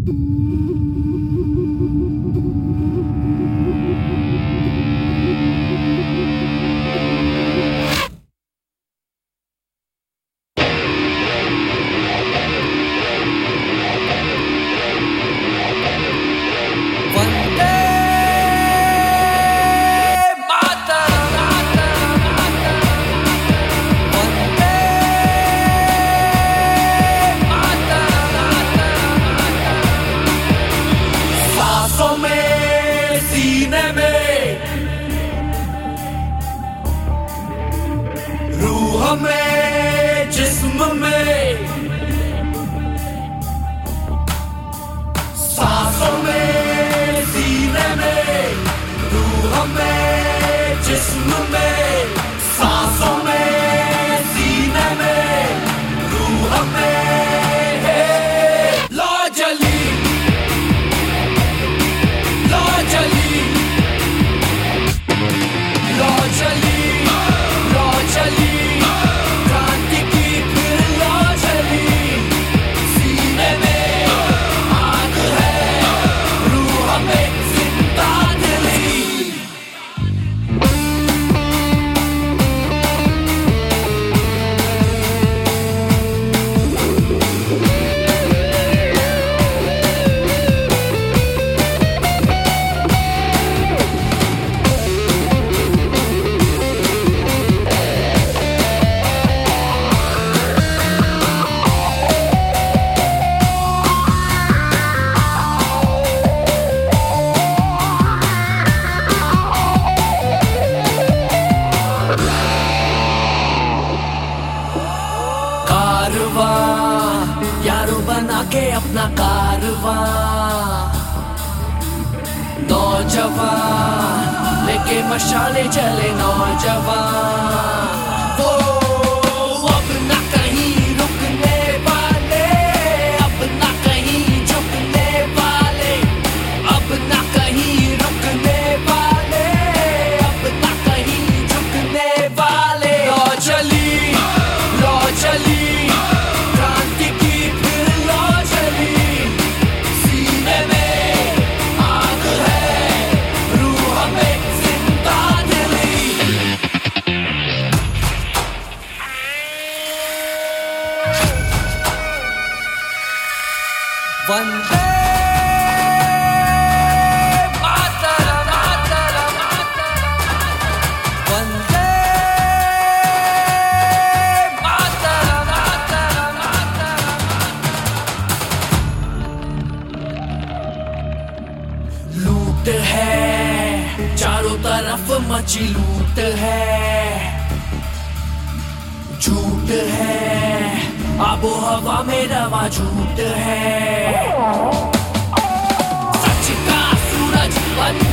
रूह में जिस्म में सांसों में सीने में रूह में जिस्म में सांसों में सीने में रूह में लो जली लो जली लो जली लो जली यारों बना के अपना कारवां नौजवान लेके मशाले चले नौजवान वो अब ना कहीं रुकने वाले अब ना कहीं झुकने वाले अब ना कहीं रुकने वाले अब ना कहीं झुकने वाले लो चली वंदे मातरम मातरम वंदे मातरम मातरम लूट है चारों तरफ मची लूट है झूठ है आबो हवा में रवा झूठ है सच का सूरज बन